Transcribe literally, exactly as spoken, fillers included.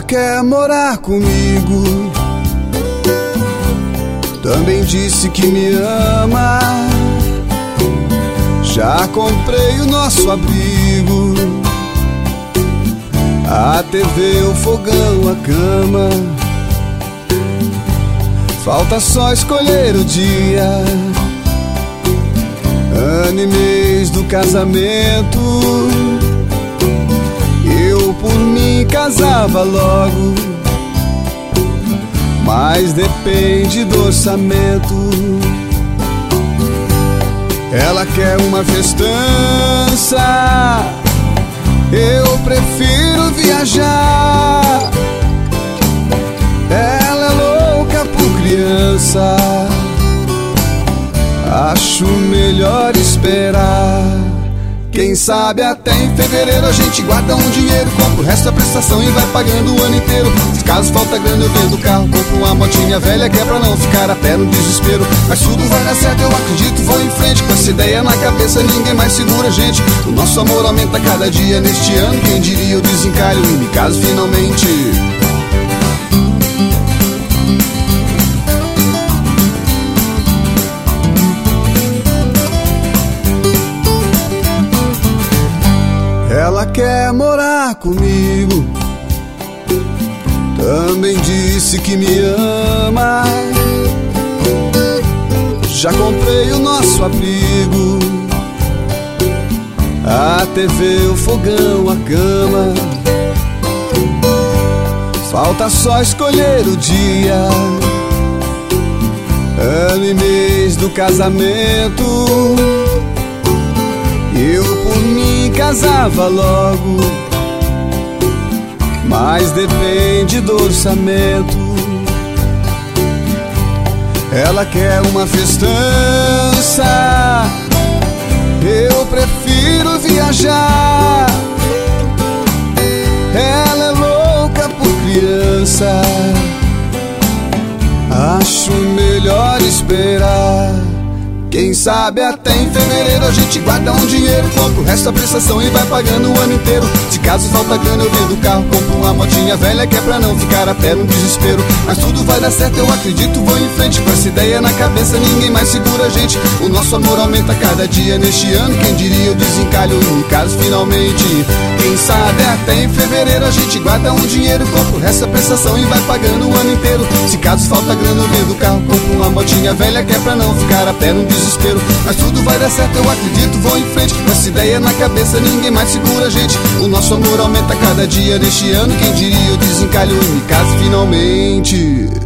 quer morar comigo, também disse que me ama. Já comprei o nosso abrigo, a T V, o fogão, a cama. Falta só escolher o dia, ano e mês do casamento. Eu por mim casava logo, mas depende do orçamento. Ela quer uma festança, eu prefiro viajar. Ela é louca por criança, acho melhor esperar. Quem sabe até em fevereiro a gente guarda um dinheiro, compra o resto da prestação e vai pagando o ano inteiro. Se caso falta grana eu vendo o carro, compro uma motinha velha que é pra não ficar a pé no desespero. Mas tudo vai dar certo, eu acredito, vou em frente. Com essa ideia na cabeça ninguém mais segura a gente. O nosso amor aumenta cada dia neste ano, quem diria eu desencalho e me caso finalmente. Ela quer morar comigo, também disse que me ama. Já comprei o nosso abrigo, a T V, o fogão, a cama. Falta só escolher o dia, ano e mês do casamento. Eu por mim casava logo, mas depende do orçamento. Ela quer uma festança, eu prefiro viajar. Ela é louca por criança, acho melhor esperar. Quem sabe até em fevereiro a gente guarda um dinheiro, compra o resto da prestação e vai pagando o ano inteiro. Se caso falta grana eu vendo o carro, compro uma motinha velha que é pra não ficar a pé no desespero. Mas tudo vai dar certo, eu acredito, vou em frente. Com essa ideia na cabeça ninguém mais segura a gente. O nosso amor aumenta cada dia neste ano, quem diria eu desencalho e me caso finalmente. Quem sabe até em fevereiro a gente guarda um dinheiro, compra o resto da prestação e vai pagando o ano inteiro. Se caso falta grana eu vendo o carro, compro uma motinha velha que é pra não ficar a pé no desespero. Mas tudo vai dar certo, eu acredito, vou em frente. Com essa ideia na cabeça ninguém mais segura a gente. O nosso amor aumenta cada dia neste ano, quem diria eu desencalho e me caso finalmente.